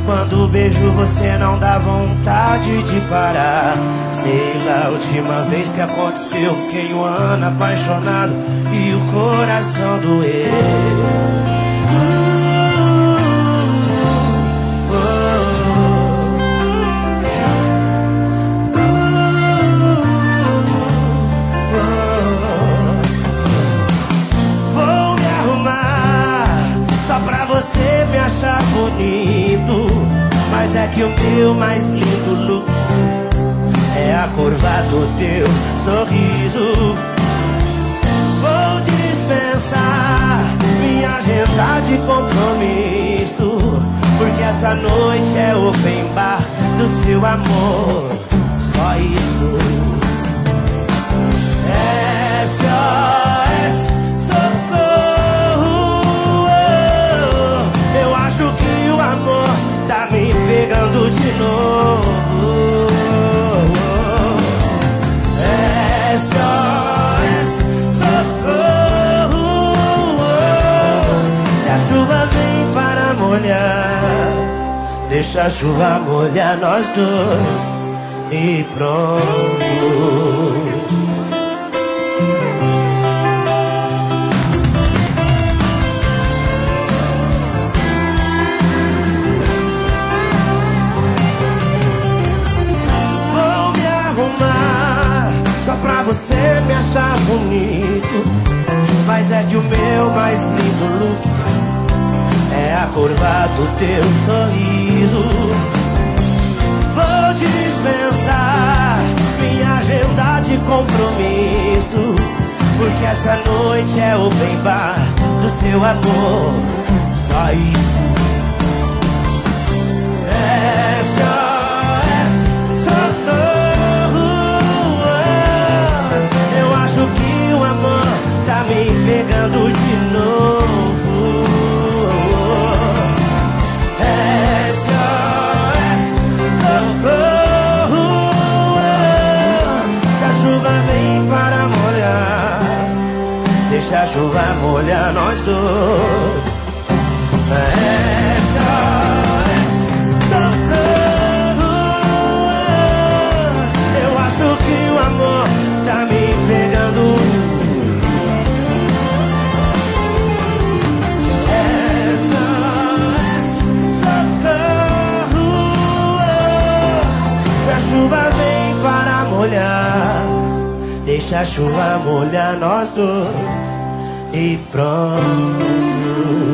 Quando beijo você não dá vontade de parar. Sei lá, a última vez que aconteceu, fiquei um ano apaixonado e o coração doeu. Você me achar bonito, mas é que o meu mais lindo look é a curva do teu sorriso. Vou dispensar minha agenda de compromisso, porque essa noite é open bar do seu amor. Só isso. SOS, amor, tá me pegando de novo. SOS, socorro. Se a chuva vem para molhar, deixa a chuva molhar nós dois e pronto. Só pra você me achar bonito, mas é que o meu mais lindo look é a curva do teu sorriso. Vou dispensar minha agenda de compromisso, porque essa noite é open bar do seu amor. Só isso. SOS, socorro. Eu acho que o amor tá me pegando de novo. SOS, socorro. Se a chuva vem para molhar, deixa a chuva molhar nós dois. SOS, socorro. Eu acho que o amor tá me pegando. SOS, socorro. Se a chuva vem para molhar, deixa a chuva molhar nós dois e pronto.